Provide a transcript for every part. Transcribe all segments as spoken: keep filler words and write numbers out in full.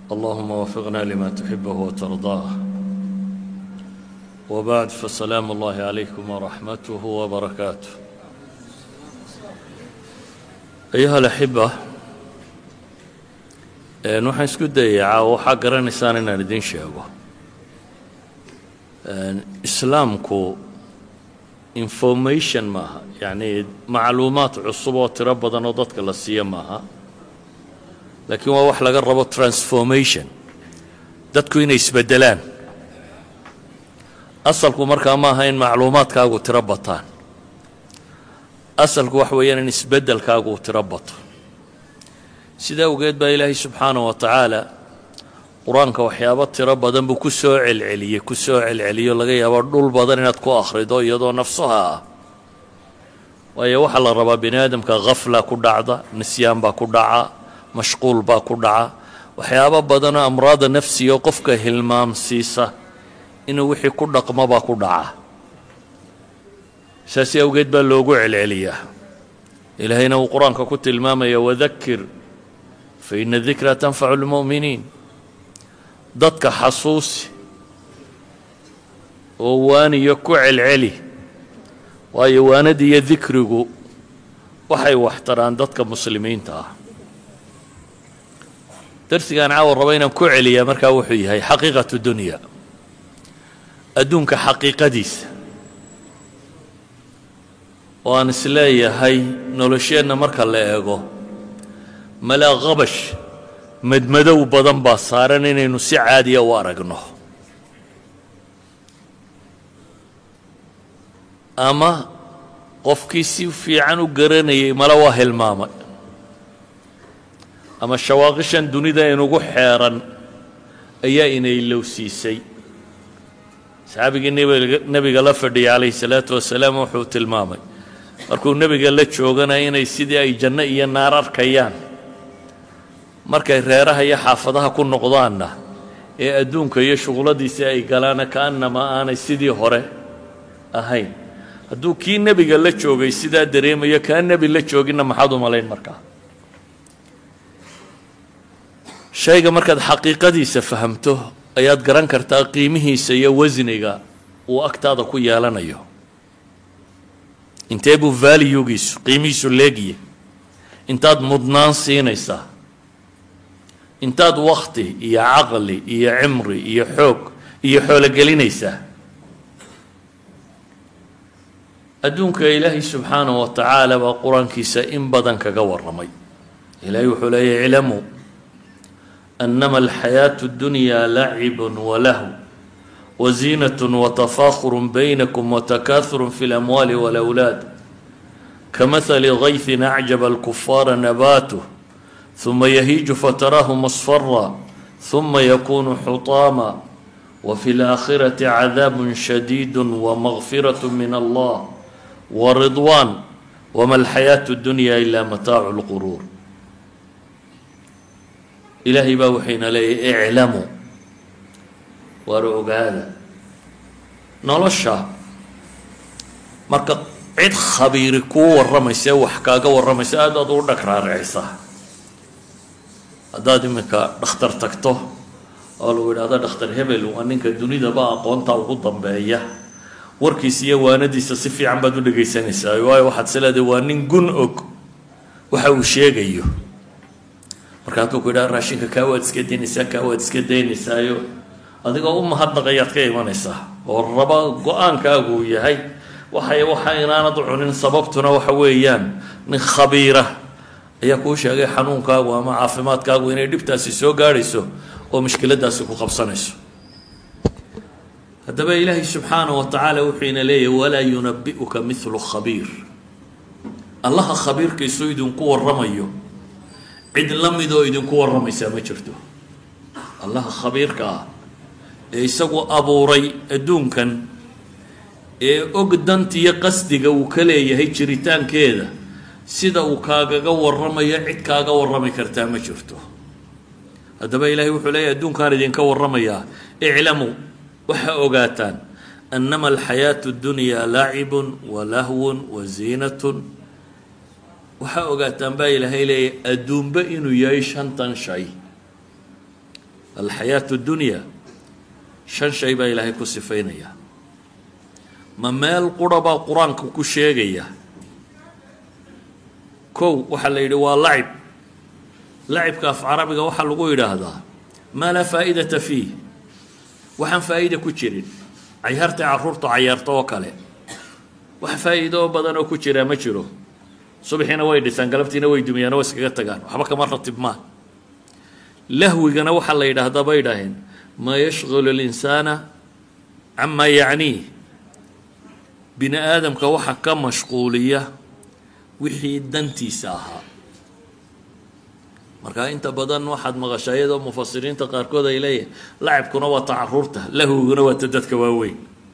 اللهم وفقنا لما تحبه وترضاه وبعد فسلام الله عليكم ورحمته وبركاته. أيها الأحبة، نحن نسكت ديعا وحقرا نساننا لدين شيئا إسلامكو information maaha, يعني macluumaad cusub oo tiro badan oo dadka la siiyo maaha, laakiin waa wax laga rabo transformation, dadku inay isbedelaan. asalku markaa maaha in macluumaadkaagu tiro bataan, asalku wax weeyaan in isbedelkaagu tiro bato. sidaa awgeed baa ilaahay subxaanahu wa tacaala qur-aanka waxyaabo tiro badan buu ku soo celceliyey ku soo celceliyo laga yaabo dhul badan inaad ku akhrido iyadoo nafsaha ah. waayo waxaa la rabaa bini aadamka khafla ku dhacda, nisyaan baa ku dhaca, mashquul baa ku dhaca, waxyaabo badanoo amraada nafsiga oo qofka hilmaamsiisa inuu wixii ku dhaqmo baa ku dhaca. saasi awgeed baa loogu celceliyaa. ilaahayna uu qur-aanka ku tilmaamaya wadakir fa ina dikra tanfacu lmu'miniin. dadka xasuusi oo waaniyo ku celceli, waayo waanada iyo dikrigu waxay waxtaraan dadka muslimiinta ah. darsigaan caawa raba inaan ku celiyaa markaa wuxuu yahay xaqiiqatu dunya, adduunka xaqiiqadiisa, oo aan isleeyahay nolosheenna marka la eego malaa qabash madmadow badan baa saaran inaynu si caadiya u aragno, ama qofkii si fiican u garanayay mala waa hilmaamay, ama shawaaqishan dunida inugu xeeran ayaa inaylowsiisay. saxaabigii nebiga la fadhiyay calayhi salaatu wasalaam wuxuu tilmaamay markuu nebiga la jooganaya inay sidii ay janno iyo naar arkayaan markay reeraha iyo xaafadaha ku noqdaanna ee adduunka iyo shuquladiisii ay galaana kaannama aanay sidii hore ahayn. hadduu kii nebiga la joogay sidaa dareemayo kaa nebi la jooginna maxaad u malayn markaa? shayga markaad xaqiiqadiisa fahamto ayaad garan kartaa qiimihiisa iyo wasniga uu agtaada ku yeelanayo. intee buu valuegiisu qiimihiisu leegiye? intaad mudnaan siinaysaa, intaad wakti iyo caqli iyo cimri iyo xoog iyo xoolo gelinaysaa. adduunka ilaahay subxaanahu wa tacaala baa qur-aankiisa in badan kaga warramay. ilaahay wuxuu leeyahy iclamuu annama alxayaatu اddunyaa lacibun walahu waziinatun watafaakhurun baynakum watakaahurun fi اlamwaali wاlawlaad kamahali gaythin acjaba alkufaara nabaatuh ثم يهيج فتراه مصفرا ثم يكون حطاما وفي الآخرة عذاب شديد ومغفرة من الله ورضوان وما الحياة الدنيا إلا متاع الغرور. إلهي باوحين لي اعلموا ورعوا هذا نلشا مركب عد خبير كو ورميسا وحكاكا ورميسا هذا دور دكرار عيسى. haddaad iminka dhakhtar tagto oo lagu yidhahdo dhakhtar hebel waa ninka dunidaba aqoonta ugu dambeeya, warkiisa iyo waanadiisa si fiican baad u dhegaysanaysaa, waayo waxaad isleedahay waa nin gun og waxa uu sheegayo. marka hadduu ku yidhahdo raashinka kaa waad iska daynaysaa kaa waad iska daynaysaayo adigoo u mahadnaqayaad ka imanaysaa oo raba go-aankaagu uu yahay waxay waxa inaanad cunin sababtuna waxa weeyaan nin khabiira ayaa kuu sheegay xanuunkaagu ama caafimaadkaagu inay dhibtaasi soo gaadhayso oo mushkiladaasi ku qabsanayso. haddaba ilaahay subxaanahu wa tacaala wuxuu ina leeyahy walaa yunabi'uka midlu khabiir. allaha khabiirkiisu idinku warramayo cid la midoo idinku warramaysaa ma jirto. allaha khabiirka ah ee isagu abuuray adduunkan ee og dantiyo qasdiga uu ka leeyahay jiritaankeeda sida uu kaagaga warramayo cid kaaga warrami kartaa ma jirto. haddaba ilaahay wuxuu leeyahay adduunkaan idinka warramayaa iclamuu waxaa ogaataan annama alxayaatu اddunyaa lacibun walahwun waziinatun. waxaa ogaataan baa ilaahay leeyahay adduunba inuu yahay shantan shay alxayaatu dunya shan shay baa ilaahay ku sifaynaya ma meel qura baa qur-aanka ku sheegaya kow waxaa la yidhi waa lacib lacibka af carabiga waxaa lagu yidhaahdaa maa laa faa'idata fiih waxaan faa'iida ku jirin cayaartay carruurtu cayaarto oo kale wax faa'iido oo badan oo ku jiraa ma jiro subaxiina way dhisaan galabtiina way dumiyaan oo iskaga tagaan waxba kama ratib maa lahwigana waxaa la yidhaahdaa bay idhaaheen maa yashgulu linsaana camaa yacniih bini aadamka waxa ka mashquuliya wixii dantiisa ahaa marka inta badan waxaad maqashaa iyadoo mufasiriinta qaarkood ay leeyihin lacibkuna waa ta carruurta lahwiguna waa ta dadka waaweyn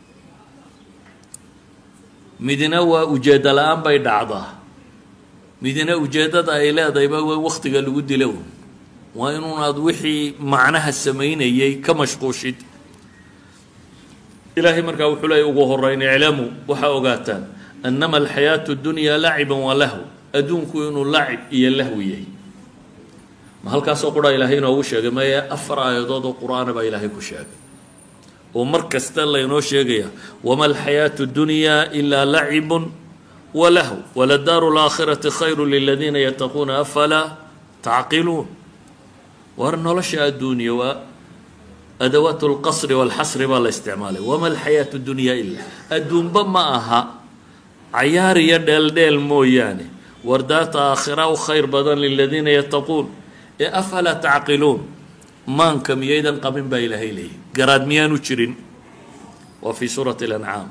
midina waa ujeeddo la-aan bay dhacdaa midina ujeeddada ay leedahayba waa waktiga lagu dilo waa inuunaad wixii macnaha samaynayay ka mashquushid ilaahay markaa wuxuu leeyay ugu horeyn iclamuu waxaa ogaataan annama alxayaatu dunyaa laciban wa lahu adduunku inuu lacib iyo lahwi yahay ma halkaasoo qura ilaahay inoogu sheegay maya afar aayadood oo qur-aana baa ilaahay ku sheegay oo mar kasta laynoo sheegaya wama alxayaatu dunyaa ilaa lacibun wa lahu waladaaru laakhirati khayru liladiina yattaquuna afalaa tacqiluun war nolosha adduunya waa adawaat lqasri walxasri baa la isticmaalay wama alxayaatu dunyaa ilaa adduunba ma aha cayaar iyo dheeldheel mooyaane wardaata aakhira u khayr badan liladiina yattaquun ee afalaa tacqiluun maanka miyaydan qabin baa ilaahay leeyahy garaad miyaanu jirin waa fii suurati alancaam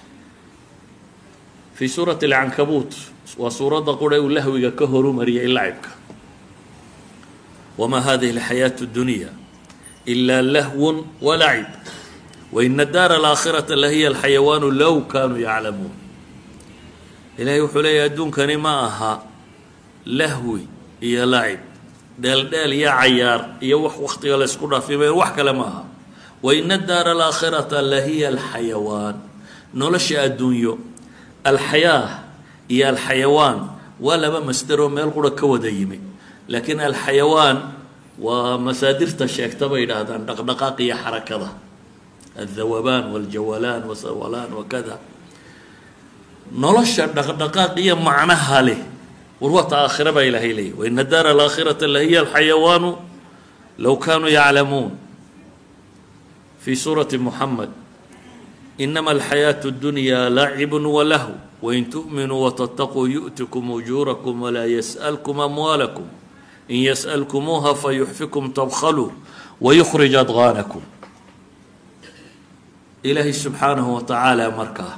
fii suurati alcankabuut waa suuradda qura uu lahwiga ka horumariyay lacibka wamaa hadihi alxayaatu dunya ilaa lahwun walacib waina daara alaakhirata lahiya alxayawaanu low kaanuu yaclamuun ilaahay wuxuu leeyahy adduunkani ma aha lahwi iyo lacib dheeldheel iyo cayaar iyo wax waktiga la ysku dhaafimay wax kale ma aha waina daara alaakhirata lahiya alxayawaan nolosha adduunyo alxayaa iyo alxayawaan waa laba masderoo meel qura ka wada yimi laakiin alxayawaan waa masaadirta sheegta bay yidhaahdaan dhaqdhaqaaq iyo xarakada aldawabaan waljawalaan wasawalaan wakada nolosha dhaqdhaqaaq iyo macnaha leh war waa ta aakhira baa ilaahay leeyahy waina daara alaakhirata lahiya alxayawaanu low kaanuu yaclamuun fii suurati muxamed inama alxayaatu dunyaa lacibun walahu wain tu'minuu watataquu yu'tikum ujuurakum walaa yas'alkum amwaalakum in yas'alkumuuha fayuxfikum tabkhaluu wayukhrij adqaanakum ilaahay subxaanahu wa tacaala markaa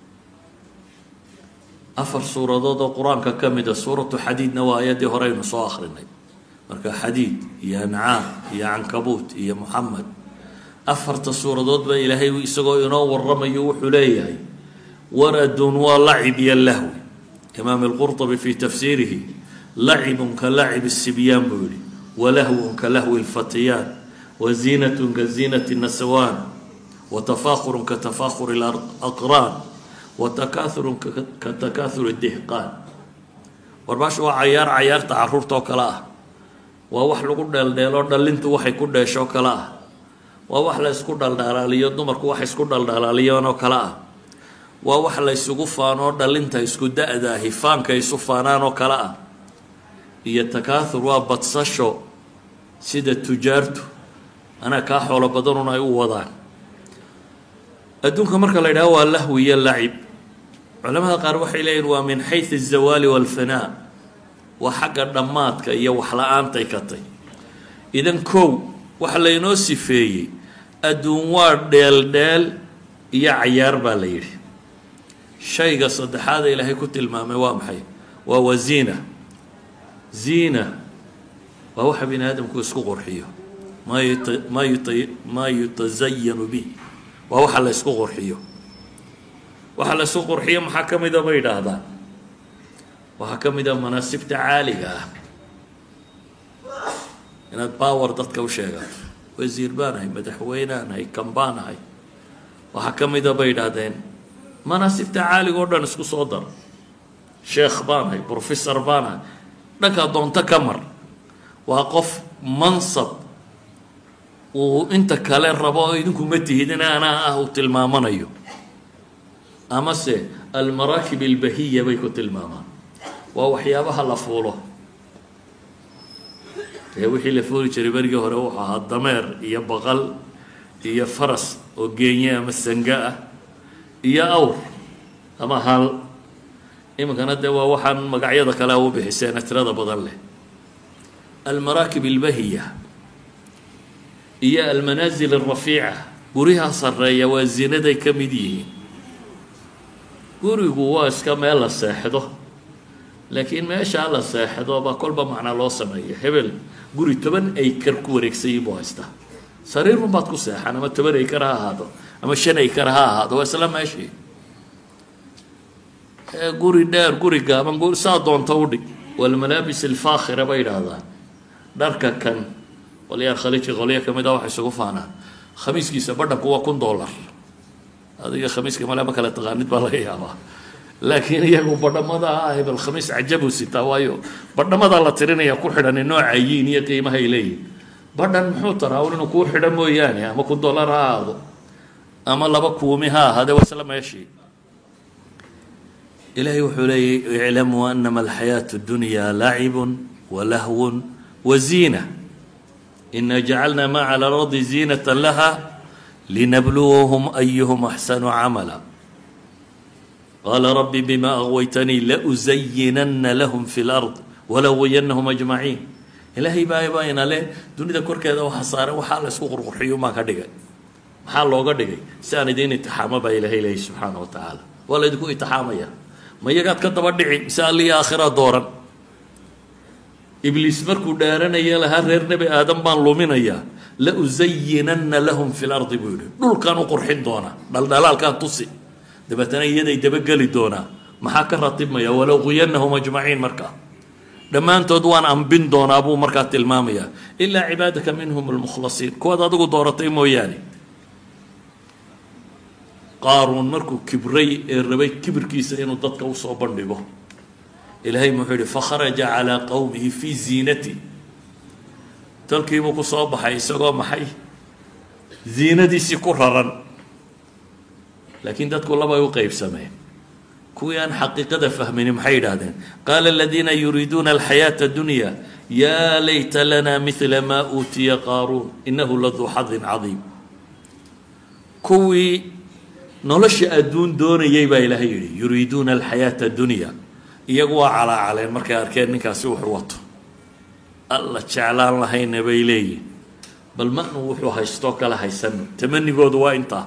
afar suuradood oo qur-aanka ka mida suuratu xadiidna waa ayaddii horeynu soo akrinay marka xadiid iyo ancaam iyo cankabuut iyo muxamed afarta suuradood baa ilaahay isagoo inoo waramayo wuxuu leeyahay waradun waa lacib iyo lahwi imaam alqurطabi fii tafsiirihi lacibun ka lacib الsibyaan buu yihi walahwun ka lahwi اlfatiyaan waziinatun ka ziinati الnasawaan watafaakhurun ka tafaakhuri اlaqraan watakaaurun ka takaahuri dihqaan warbaashu waa cayaar cayaarta carruurta oo kale ah waa wax lagu dheeldheelo dhallintu waxay ku dheeshoo kale ah waa wax la ysku dhaldhalaaliyo dumarku wax isku dhaldhalaaliyeen oo kale ah waa wax la ysugu faanoo dhallinta isku da-da hifaanka isu faanaan oo kale ah iyo takaahur waa badsasho sida tujaartu anaa kaa xoolo badanun ay u wadaan adduunka marka la yidhaho waa lahwi iyo lacib culamada qaar waxay leeyihin waa min xayثu الzawaali wاlfanaa waa xagga dhammaadka iyo waxla-aantay ka tay idan kow waxa laynoo sifeeyey adduun waa dheeldheel iyo cayaar baa la yidhi shayga saddexaada ilaahay ku tilmaamay waa maxay waa waziina ziina waa waxa bini aadamku isku qurxiyo maa yuta maa yuta maa yutazayanu bih waa waxa la ysku qurxiyo waxa la ysku qurxiyo maxaa ka mida bay yidhaahdaan waxaa ka mid a manaasibta caaliga ah inaad power dadka u sheegato wasiir baan ahay madaxweynaan ahay kan baan ahay waxaa ka mida bay yidhaahdeen manaasibta caaliga oo dhan isku soo dar sheekh baan ahay professor baan ahay dhankaa doonto ka mar waa qof mansab uu inta kale rabo idinku ma tihidina anaa ah uu tilmaamanayo amase almaraakib albahiya bay ku tilmaamaan waa waxyaabaha la fuulo ee wixii la fuuli jiray berigii hore wuxuu ahaa dameer iyo baqal iyo faras oo geenye ama sanga ah iyo awr ama hal iminkana dee waa waxaan magacyada kale u bixiseen tirada badan leh almaraakib albahiya iyo almanaazil alrafiica guryaha sarreeya waa zinaday ka mid yihiin gurigu waa iska meel la seexdo laakiin meeshaa la seexdo baa kolba macnaa loo sameeya hebel guri toban acre ku wareegsayin buu haystaa sariirun baad ku seexan ama toban acre ha ahaado ama shan acre ha ahaado waa isla meeshii guri dheer guri gaaban guri saa doonta u dhig walmalaabis alfaakhira bay yidhaahdaan dharka kan qolyaha khaliiji qolya ka mid ah waxay isugu faanaan khamiiskiisa badhanku waa kun dollar adiga khamiiska male ma kala taqaanid baa laga yaabaa laakiin iyagu badhamada ah hebel khamiis cajabu sitaa waayo badhamada la tirinaya ku xidhan nooca yiin iyo qiimaha ay leeyihin badhan muxuu taraa inuu kuu xidho mooyaane ama kun dollar ha ahaado ama laba kuumi ha ahaadee waa isla meeshii ilaahay wuxuu leeyahy iclamuu anama alxayaatu dunyaa lacibun walahwun waziina ina jacalna ma cala alardi ziinata laha linabluwahum ayuhum axsanu camala qaala rabbi bima agwaytanii lauzayinana lahum fi lard walawayanahum ajmaciin ilaahay baa bayna leh dunida korkeeda waxa saaran waxaa la isku qurqurxiyo maa ka dhigay maxaa looga dhigay si aan idiin itixaamo baa ilaahay leeyahy subxaana wa tacaala waa la idinku itixaamaya ma iyagaad ka daba dhici mise alliya aakhira dooran ibliis markuu dhaaranaya lahaa reer nebi aadam baan luminayaa lauzayinana lahum fi lardi buu yihi dhulkaan u qurxin doonaa dhaldhalaalkaan tusi dabeetana iyaday dabageli doonaa maxaa ka ratibmaya walaquyanahum ajmaciin markaa dhammaantood waan ambin doonaa buu markaa tilmaamayaa ilaa cibaadaka minhum almukhlasiin kuwaad adigu dooratay mooyaane qaaruun markuu kibray ee rabay kibirkiisa inuu dadka usoo bandhigo ilaahay muxuu yihi fakharaja calaa qowmihi fii ziinati tolkiibuu ku soo baxay isagoo maxay ziinadiisii ku raran laakiin dadku labay u qeybsameen kuwii aan xaqiiqada fahmini maxay yidhaahdeen qaala aladiina yuriiduuna alxayaata dunya yaa layta lana mila maa uutiya qaaruun inahu laduu xadin cadiim kuwii nolosha adduun doonayay baa ilaahay yidhi yuriiduuna alxayaata dunya iyagu waa calaacaleen markay arkeen ninkaasi wuxuu wato alla jeclaan lahayna bay leeyihin bal manu wuxuu haystoo kala haysano tamanigoodu waa intaa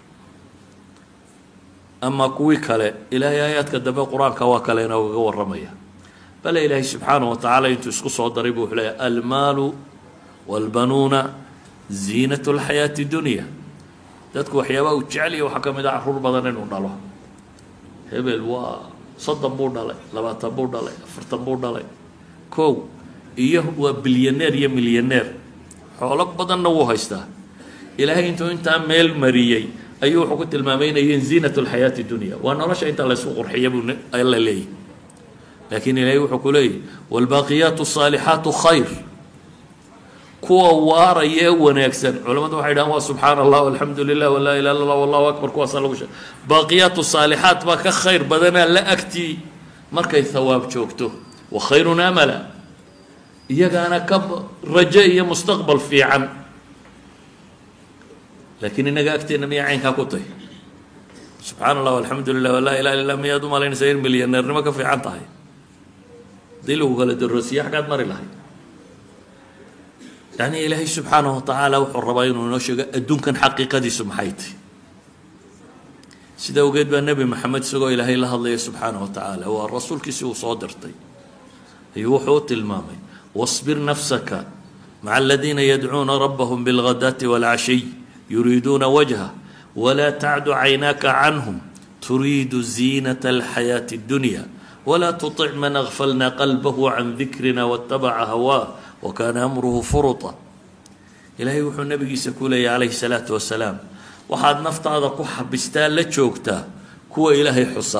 ama kuwii kale ilaahay aayaadka dambe qur-aanka waa kale inoogaga warramaya bale ilaahay subxaanahu wa tacaala intuu isku soo daray buu wuxuu leeyahy almaalu waalbanuuna ziinatu alxayaati dunya dadku waxyaabaha uu jeceliya waxaa ka mid ah caruur badan inuu dhalo hebel waa soddon buu dhalay labaatan buu dhalay afartan buu dhalay kow iyo waa bilyaneer iyo milyaneer xoolo badanna wuu haystaa ilaahay intuu intaa meel mariyey ayuu wuxuu ku tilmaamay inay yihiin ziinatu alxayaati dunya waa nolosha inta laysku qurxiya buu alla leeyahy laakiin ilaahay wuxuu ku leeyahy waalbaaqiyaatu asaalixaatu khayr kuwa waaraya ee wanaagsan culamadu waxay dhahaan waa subxaana allah alxamdu lilah walaa ilaha illa allah wallahu akbar kuwaasaa lagu sheeg baaqiyaatu saalixaat baa ka khayr badanaa la agtii markay thawaab joogto wa khayrun amala iyagaana ka rajo iyo mustaqbal fiican laakiin inaga agteena miyaa caynkaa ku tahy subxaana allah alxamdu lilah walaa ilaha illa allah miyaad u malaynaysaa in milyaneernimo ka fiican tahay haddii lagu kala daroosiya xaggaad mari lahay يعني إلهي سبحانه وتعالى وحو الرباين ونوشيغا أدونكن حقيقة سمحيتي سيدا وقيد بأن النبي محمد سيقو إلهي الله الله سبحانه وتعالى هو الرسول كسيو صادرتي يوحو تلمامي واصبر نفسك مع الذين يدعون ربهم بالغداة والعشي يريدون وجهه ولا تعد عيناك عنهم تريد زينة الحياة الدنيا ولا تطع من أغفلنا قلبه عن ذكرنا واتبع هواه وكان أمره فرطا إلهي وحو النبي سكولي عليه الصلاة والسلام وحاد نفط هذا كوحة بستان لتشوكتا كو إلهي حصة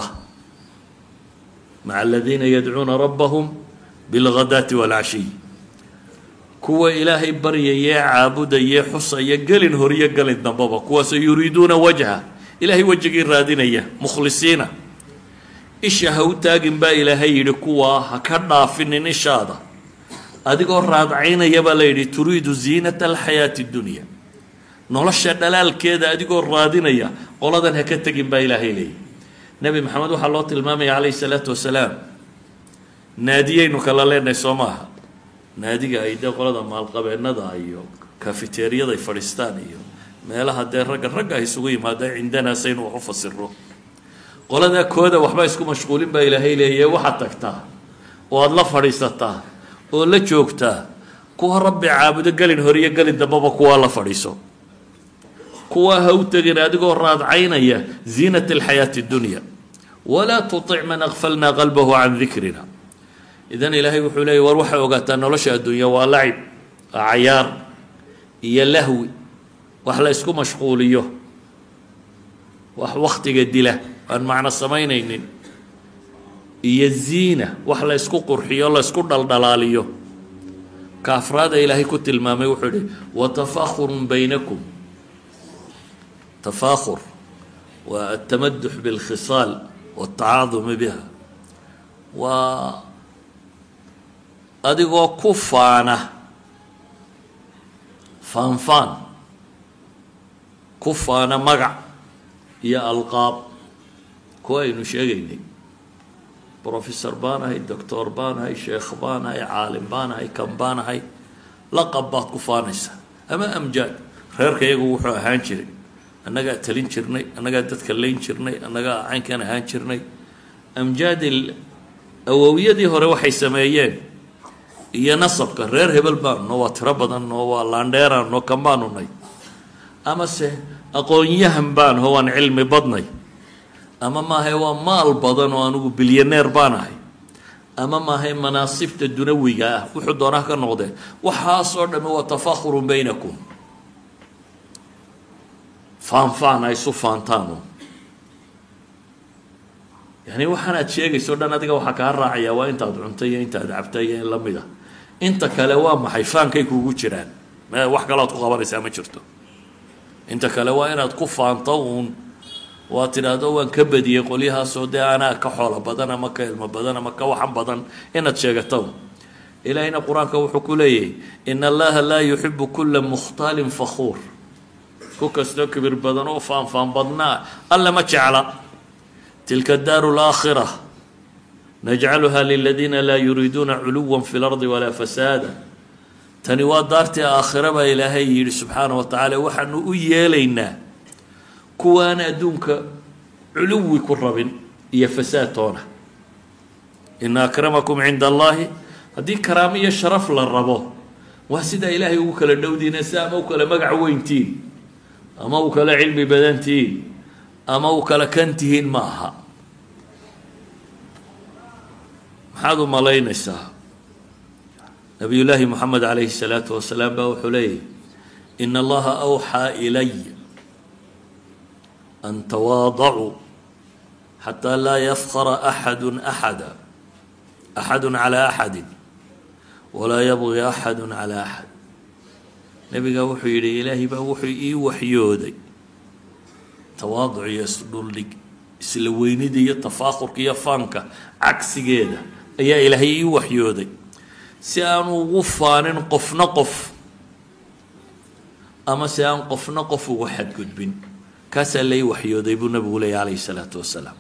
مع الذين يدعون ربهم بالغداة والعشي kuwa ilaahay baryayee caabudayee xusaya gelin horiyo gelin dambaba kuwaasoo yuriiduuna wajha ilaahay wejigii raadinaya mukhlisiina isha ha u taagin baa ilaahay yidhi kuwaa ha ka dhaafinin ishaada adigoo raadcaynaya baa la yidhi turiidu ziinata alxayaati dunya nolosha dhalaalkeeda adigoo raadinaya qoladan ha ka tegin baa ilaahay leeyahy nebi maxamed waxaa loo tilmaamaya calayhi salaatu wasalaam naadiyaynu kala leenahay soo maaha naadiga ay dee qolada maalqabeennada iyo kafeteriyada ay fadhiistaan iyo meelaha dee ragga ragga ay isugu yimaadaan cindanaa saynu wax u fasiro qoladaa kooda waxba isku mashquulin baa ilaahay leeyahay waxaad tagtaa oo aada la fadhiisataa oo la joogtaa kuwa rabbi caabudo gelin horiyo gelin dambaba kuwaa la fadhiiso kuwaa ha u tegin adigoo raadcaynaya ziinat alxayaati dunya walaa tutic man akfalnaa qalbahu can dikrina idan ilaahay wuxuu leeyay war waxay ogaataa nolosha adduunya waa lacib cayaar iyo lahwi wax la isku mashquuliyo wax waktiga dila aan macno samaynaynin iyo ziina wax la isku qurxiyo la isku dhaldhalaaliyo ka afraada ilaahay ku tilmaamay wuxuu yihi watafaakhurun baynakum tafaakhur waa atamadux bilkhisaal watacaadumi biha waa adigoo ku faana faanfaan ku faana magac iyo alqaab kuwa aynu sheegaynay professor baan ahay doctor baan ahay sheekh baan ahay caalim baan ahay kan baan ahay laqab baad ku faanaysaa ama amjaad reerka iyagu wuxuu ahaan jiray annagaa talin jirnay annagaa dadka layn jirnay annagaa caynkan ahaan jirnay amjaadil awowiyadii hore waxay sameeyeen iyo nasabka reer hebel baanno waa tiro badan oo waa laandheeraanno kan baanu nay amase aqoon-yahan baan ho waan cilmi badnay ama maahay waa maal badan oo anugu bilyaneer baan ahay ama maahay manaasibta dunawiga ah wuxuu doonaa ka noqdee waxaasoo dhamme waa tafaakhurun baynakum faanfaan ay isu faantaanu yani waxaanaad sheegayso dhan adiga waxaa kaa raacaya waa intaad cuntay iyo intaad cabtay iyo in la mid a inta kale waa maxay faankay kuugu jiraan wax kale aad ku qabanaysaa ma jirto inta kale waa inaad ku faanto uun waa tidhaahdo waan ka badiyey qolyahaasoo dee anaa ka xoolo badan ama ka ilmo badan ama ka waxan badan inaad sheegato ilaahayna qur-aanka wuxuu ku leeyahay in allaha laa yuxibu kula mukhtaalin fakhuur ku kastoo kibir badan oo faanfaan badnaa alla ma jecla tilka daaru laakhira najcaluha liladiina laa yuriiduuna culuwa fi lardi walaa fasaada tani waa daartii aakhira baa ilaahay yidhi subxaana wa tacaala waxaanu u yeelaynaa kuwaan adduunka culuwi ku rabin iyo fasaad toona ina akramakum cinda allahi haddii karaamo iyo sharaf la rabo waa sidaa ilaahay ugu kala dhowdiina si ama u kala magac weyntiin ama u kala cilmi badantihiin ama u kala kan tihiin ma aha maxaad u malaynaysaa nabiy llaahi moxamed calayhi salaatu wasalaam baa wuxuu leeyahy ina allaha awxaa ilay an tawaadacuu xataa laa yafkara axadu axada axadu calaa axadi walaa yabgi axadu calaa axad nebigaa wuxuu yidhi ilaahay baa wuxuu ii waxyooday tawaaduc iyo isdhuldhig isla weynida iyo tafaakurka iyo faanka cagsigeeda ayaa ilaahay ii waxyooday si aan ugu faanin qofna qof ama si aan qofna qof ugu xadgudbin kaasaa lai waxyooday buu nabigu leeyay calayhi salaatu wasalaam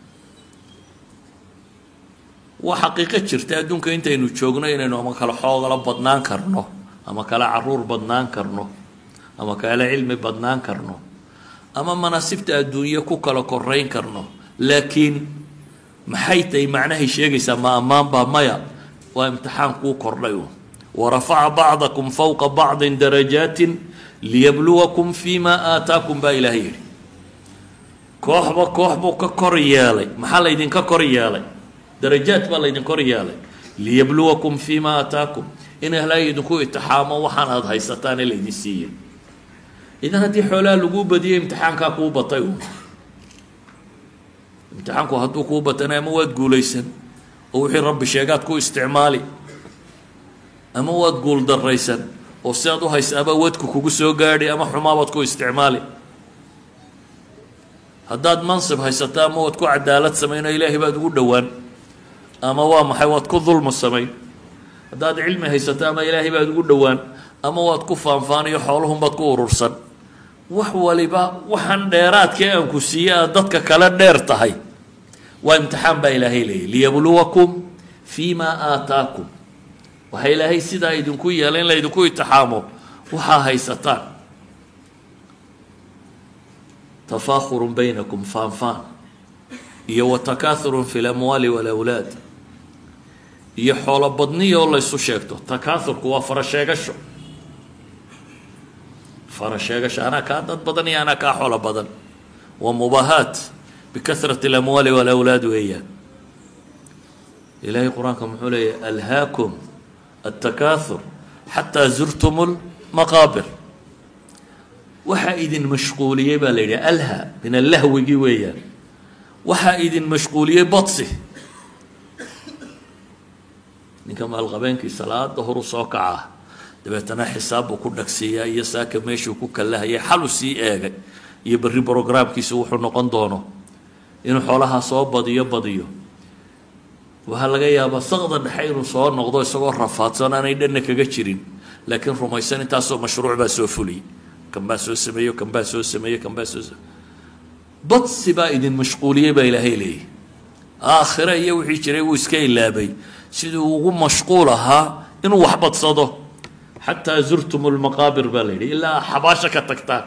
waa xaqiiqo jirta adduunka intaynu joogno inaynu ama kala xoogala badnaan karno ama kala caruur badnaan karno ama kala cilmi badnaan karno ama manaasibta adduunye ku kala korayn karno laakiin maxay tahay macnahay sheegaysaa ma ammaan baa maya waa imtixaan kuu kordhay u warafaca bacdakum fawqa bacdin darajaatin liyabluwakum fima aataakum baa ilaahay yidhi kooxba koox buu ka kor yeelay maxaa laydinka kor yeelay darajaad baa laydin kor yeelay liyabluwakum fima aataakum in ilaahay idinku itixaamo waxaan aada haysataan ee laydin siiyey idan haddii xoolaha laguu badiyay imtixaankaa kuu batay u imtixaanku hadduu kuu batana ama waad guulaysan oo wixii rabbi sheegaad ku isticmaali ama waad guul daraysan oo sidaad u haysa ama wadku kugu soo gaadhi ama xumaabaad ku isticmaali. haddaad mansib haysato ama waad ku cadaalad samayno ilaahay baad ugu dhowaan, ama waa maxay waad ku dulmo samayn. haddaad cilmi haysato ama ilaahay baad ugu dhowaan, ama waad ku faanfaaniyo xooluhunbaad ku urursan. wax waliba waxaan dheeraadkee aan ku siiye aad dadka kale dheer tahay waa imtixaan baa ilaahay leeyay, liyabluwakum fii maa aataakum. waxaa ilaahay sidaa idinku yeela in la idinku itixaamo waxaa haysataan. tafaakhurun baynakum, faanfaan iyo watakaathurun fi lamwaali walawlaad, iyo xoolo badniya oo laysu sheegto. takaathurku waa fara sheegasho, fara sheegasho, anaa kaa dad badan iyo anaa kaa xoolo badan. waa mubaahaat bikasrati alamwaali walawlaad weeyaan. ilaahay qur-aanka muxuu leeyahy alhaakum التكاثر حتى زرتم المقابر. waxaa idin mashquuliyey baa la yidhi alha min allahwigii weeyaan. waxaa idin mashquuliyey badsi. ninka maalqabeenkii salaada horu soo kaca dabeetana xisaab buu ku dhagsiiyaa iyo saaka meeshuu ku kalahayay xalu sii eegay iyo berri brograamkiisa wuxuu noqon doono inuu xoolahaa soo badiyo badiyo. waxaa laga yaabaa saqda dhexe inuu soo noqdo isagoo rafaadsan aanay dhanna kaga jirin, laakiin rumaysan intaasoo mashruuc baa soo fuliyey, kan baa soo sameeyo, kan baa soo sameeye, kan baa soo badsi baa idin mashquuliyey baa ilaahay leeyay. aakhire iyo wixii jiray wuu iska ilaabay siduu ugu mashquul ahaa inuu wax badsado. xataa zurtum lmaqaabir baa la yidhi, ilaa xabaasha ka tagtaan.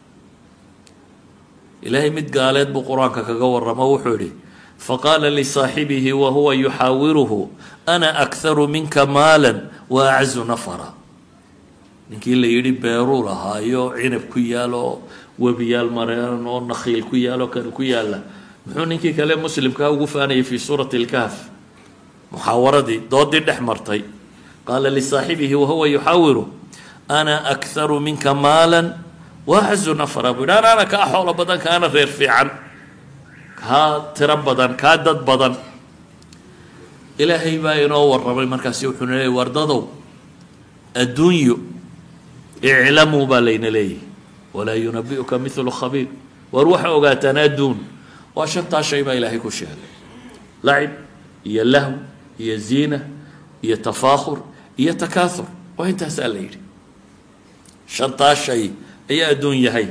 ilaahay mid gaaleed buu qur-aanka kaga waramo, wuxuu yidhi faqaala lisaaxibihi wahuwa yuxaawiruhu ana akharu minka maala wa acazu nafara. ninkii la yidhi beeruu lahaayo cinab ku yaalo, webiyaal mareen oo nakhiil ku yaalo, kan ku yaala, muxuu ninkii kale muslimkaa ugu faanayay fii suurati lkahf muxaawaradii doodii dhex martay. qaala lisaaxibihi wahuwa yuxaawiru ana akharu minka maala wa acazu nafara. buu yidhi anaana kaa xoolo badan, kaana reer fiican, kaa tiro badan, kaa dad badan. ilaahay baa inoo warramay markaasi wuxuuna leeyay wardadow adduunyo iclamuu baa layna leeyahy walaa yunabi'uka mithlu khabiir. war waxa ogaataan adduun waa shantaa shay baa ilaahay ku sheegay: lacib iyo lahw iyo ziina iyo tafaakhur iyo takaathur. waa intaasaa la yidhi. shantaa shay ayaa adduun yahay.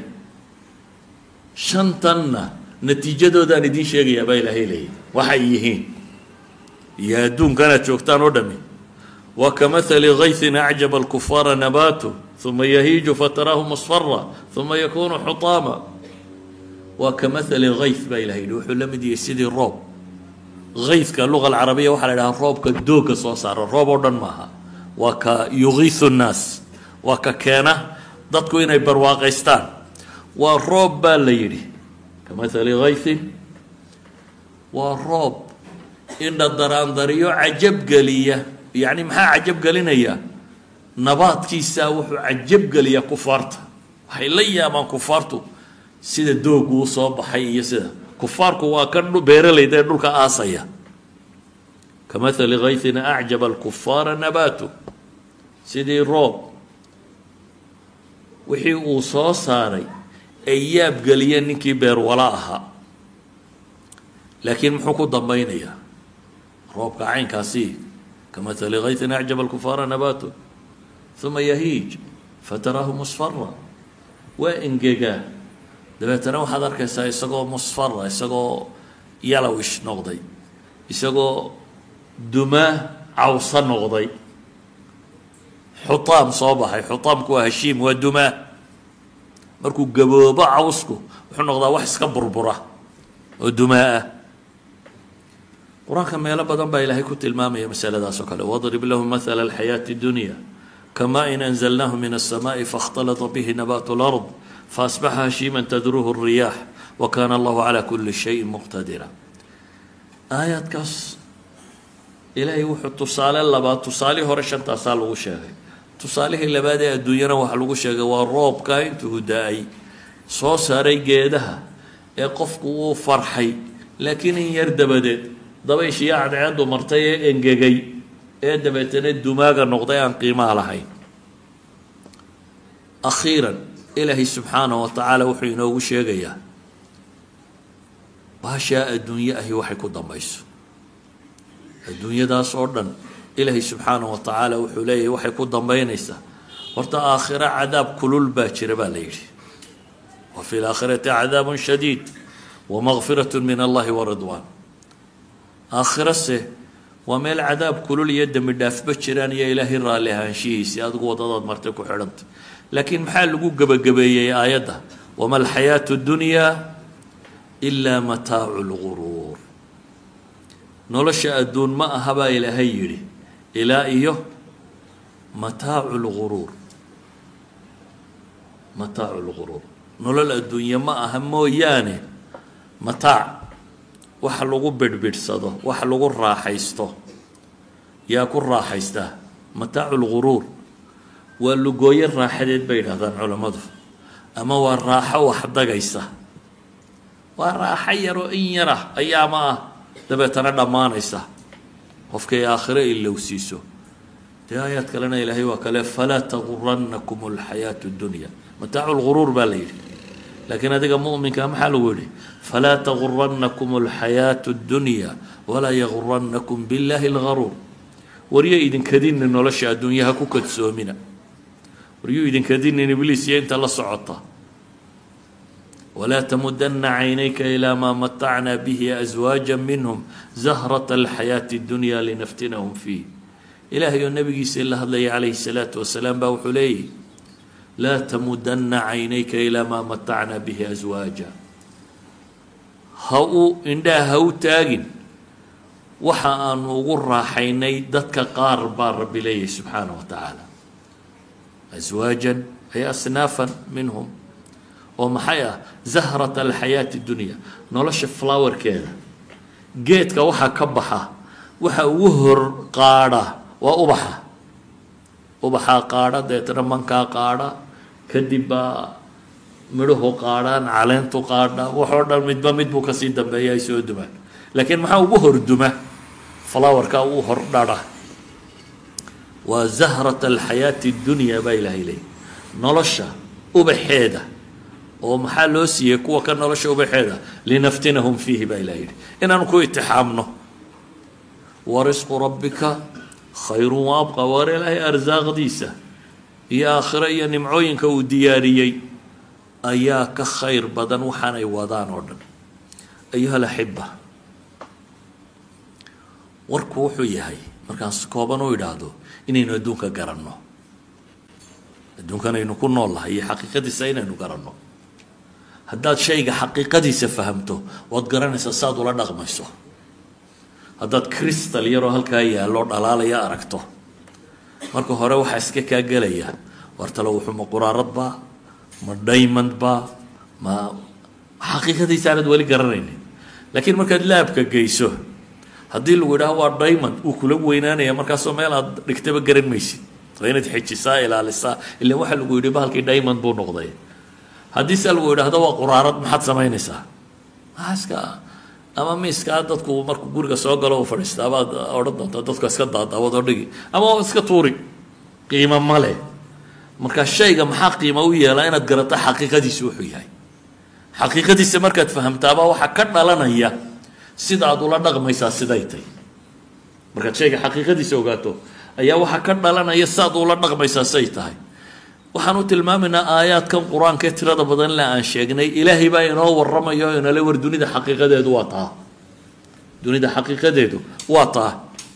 shantanna natiijadoodaan idiin sheegayaa baa ilaahay leeyahy waxay yihiin. iyo adduunkanaad joogtaan oo dhami waa kamahali gaysin acjaba alkufaara nabaatu uma yahiiju fataraahu musfara uma yakunu xutaama. waa kamahali gays baa ilahay yihi, wuxuu la mid yahay sidii roob. gayska luga alcarabiya waxaa la idhahaa roobka doogga soo saara, roob oo dhan maaha. waa ka yugiisu nnaas, waa ka keena dadku inay barwaaqaystaan. waa roob baa la yidhi kamahali gaysin, waa roob indha daraandariyo cajab geliya. yacni maxaa cajab gelinaya? nabaadkiisaa wuxuu cajab geliyaa kufaarta. waxay la yaabaan kufaartu sida doogu u soo baxay iyo sida kufaarku waa kan beeralayda ee dhulka aasaya. kamahali gaysin acjaba alkufaara nabaatu, sidii roob wixii uu soo saaray ay yaab geliyeen ninkii beerwala ahaa. laakiin muxuu ku dambaynayaa roobka caynkaasi? kamahali gaysin acjaba alkufaara nabaatu uma yahiij fataraahu musfara. waa engegaa dabeetana waxaad arkaysaa isagoo musfara, isagoo yalowish noqday, isagoo dumaa cawsa noqday, xutaam soo baxay. xutaamku waa hashiim, waa dumaa. markuu gaboobo cawsku wuxuu noqdaa wax iska burbura oo dumaa ah. qur-aanka meelo badan baa ilaahay ku tilmaamaya masaladaas oo kale. wadrib lahum mahala alxayaati dunya kamaa in anzalnaahu min alsamaa'i faاkhtalata bihi nabaatu lard faasbaxa hashiiman tadruhu الriyaax wa kaana allahu calaa kuli shayin muqtadira. aayaadkaas ilaahay wuxuu tusaale labaad, tusaalihii hore shantaasaa lagu sheegay. tusaalihii labaad ee adduunyana waxaa lagu sheegay waa roobka intuu da-ay soo saaray geedaha ee qofku uu farxay, laakiin in yar dabadeed dabayshiyo cadceedu martay ee engegay ee dabeetana dumaaga noqday aan qiimaha lahayn. أخيرا إلهي سبحانه وتعالى وحي نوغو شيغيا باشا الدنيا أهي وحي كدن بيسو الدنيا دا صوردن إلهي سبحانه وتعالى وحي ليه وحي كدن بينيسا ورتا آخرة عذاب كلول باكر باليري وفي الآخرة عذاب شديد ومغفرة من الله ورضوان آخرة سه وميل عذاب كلول يد من داف بكران يا إلهي رالي هانشيس يا أدقو ضداد مرتكو حرمت لكن محال لقو قبا قبا يا آياته وما الحياة الدنيا إلا متاع الغرور نولش الدون ما أهبا إلهي يري إلى إيوه متاع الغرور متاع الغرور نولل الدنيا ما أهمو يعني متاع waxa lagu bedbedsado waxa lagu raaxaysto yaa ku raaxaysta mataacul ghuruur waa lugooyo raaxadeed bay yiraahdaan culimadu ama waa raaxo wax dagaysa waa raaxo yaro in yara ayaama ah dabeetana dhamaanaysa qofkay aakhire ilaa siiso ayat kalena ilaahay waa kale fala taghurrannakum alhayatu ad-dunya mataacul ghuruur baa leeyahay لكن هذا مؤمن كم حلو فلا تغرنكم الحياة الدنيا ولا يغرنكم بالله الغرور وريا إذن كدين إنه لشيء الدنيا هكو كتسومنا وريا إذن كدين إن إبليس ينت الله صعطة ولا تمدن عينيك إلى ما متعنا به أزواجا منهم زهرة الحياة الدنيا لنفتنهم فيه إلهي النبي صلى الله عليه الصلاة والسلام بوحليه لا تمدن عينيك إلى ما متعنا به أزواجا هو إندا هو تاجن وحا أن غرى حيني دتك قارب رب إليه سبحانه وتعالى أزواجا هي أصنافا منهم ومحيا زهرة الحياة الدنيا نولش فلاور كذا جيتك وحا كبحة وحا وهر قارة وأبحة أبحة قارة ديتنا منكا قارة كدبا مروه قاران علنتو قارنا وحورنا مدبا مدبو كسيد دم بيا يسوي دمه لكن ما هو وهر دمه فلاور كا وهر دارا وزهرة الحياة الدنيا بايله إليه نلشة وبحيدة ومحلو سيكو كان نلشة وبحيدة لنفتنهم فيه بايله إليه إن أنكو اتحامنا ورزق ربك خير وابقى ورله أرزاق ديسة يا آخرية نمعوين كو دياريي أياك خير بدن وحاني وضان أردن أيها الأحبة وركو حيهي مركان سكوبانو يدادو إنينو يدونك قرنو يدونك إنو كنو الله هي حقيقة سينا إنو قرنو هداد شيء حقيقة سفهمته واتقرن سساد ولا نغميسو هداد كريستال يرو هالكايا اللورد ألالا يا أركتو marka hore waxa iska ka galaya warta loo wuxuu quraarad ba ma diamond ba ma xaqiiqadiisa aad wali garanaynin laakiin marka laabka geyso hadii lagu yiraahdo waa diamond uu kula weynaanaya markaas oo meel aad dhigtaba garan maysid waynaad xijisaa ilaalisa ilaa waxa lagu yiri bahalkii diamond buu noqday hadii sal lagu yiraahdo waa quraarad maxad sameynaysaa aska ama miiska dadku markuu guriga soo galo oo fadhiista baad oran doonta dadku iska daadawado dhigi ama iska tuuri qiimo male marka shayga maxaa qiimo u yeelaa inaad garato xaqiiqadiisu wuxuu yahay xaqiiqadiisa markaad fahamtaaba waxa ka dhalanaya sida aad ula dhaqmaysaa siday tahay marka shayga xaqiiqadiisa ogaato ayaa waxa ka dhalanaya sida aad ula dhaqmaysaa siday tahay waxaanu tilmaaminaa aayaadkan quraanka tirada badan la aan sheegnay ilaahay baa inoo warramayo inoo la war dunida xaqiiqadeedu waa taa dunida xaqiiqadeedu waa taa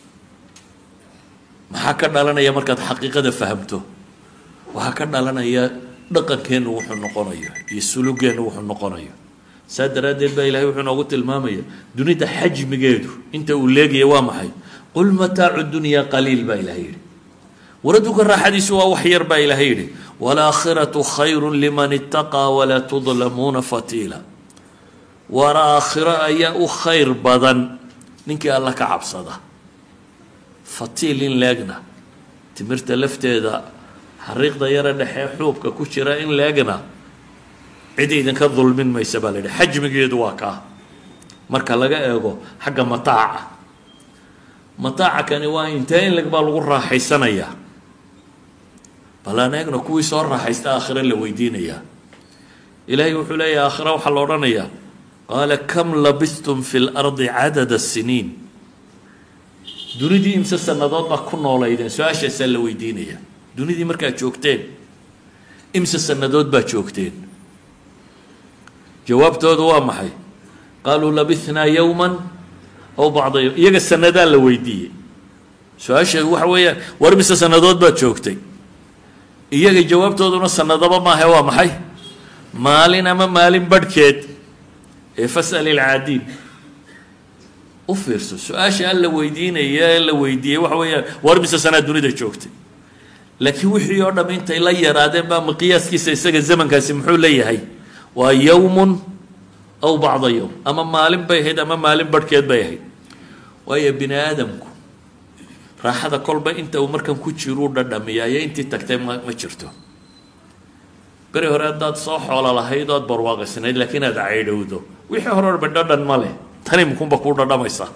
maxaa ka dhalanaya markaad xaqiiqada fahamto waxa ka dhalanaya dhaqankeenu wuxuu noqonayo iyo sulugeenu wuxuu noqonayo saadaradeed baa ilaahay wuxuu noogu tilmaamaya dunida xajmigeedu inta uu leeyahay waa maxay qul mataacu dunya qaliil baa ilaahay وردك الراحديث وحير با إلهي والآخرة خير لمن اتقى ولا تظلمون فتيلا والآخرة أياء خير بدن ننكي الله كعب صدا فتيل لاقنا تمرت لفت ذا حريق دايرة نحي حوبك كشرا إن لاقنا عدي إذن كالظلم ما يسبال حجم يدواكا مركا لقا إيغو حق مطاع مطاع كان وانتين لك بالغرة حيسانيا bal aan eegno kuwii soo raaxaysta aakhire la weydiinayaa ilaahay wuxuu leeyahay aakhire waxaa la odhanayaa qaala kam labistum fi lardi cadada siniin dunidii imse sannadood baa ku noolaydeen su-aashaasaa la weydiinaya dunidii markaad joogteen imse sannadood baa joogteen jawaabtoodu waa maxay qaaluu labithnaa yowman aw bacda yowm iyaga sannadaa la weydiiyey su-aasheedu waxa weeyaan war imse sannadood baad joogtay iyaga jawaabtooduna sanadaba maahe waa maxay maalin ama maalin badhkeed ee fas'al ilcaadiin u fiirso su-aasha alla weydiinaya ee la weydiiyey waxa weeyaan war mise sanaa dunida joogtay laakiin wixii oo dham intay la yaraadeen baa miqyaaskiisa isaga zamankaasi muxuu leeyahay waa yowmun aw bacda yowm ama maalin bay ahayd ama maalin badhkeed bay ahayd waayo bini aadamku raaxada kolba inta uu markan ku jiruu dhadhamiyaa iyo intii tagtay ma ma jirto beri hore haddaad soo xoolo lahayd ood barwaaqisnayd laakiin aad caydhowdo wixii hore orba dhadhan ma leh tani mukunba kuu dhadhamaysa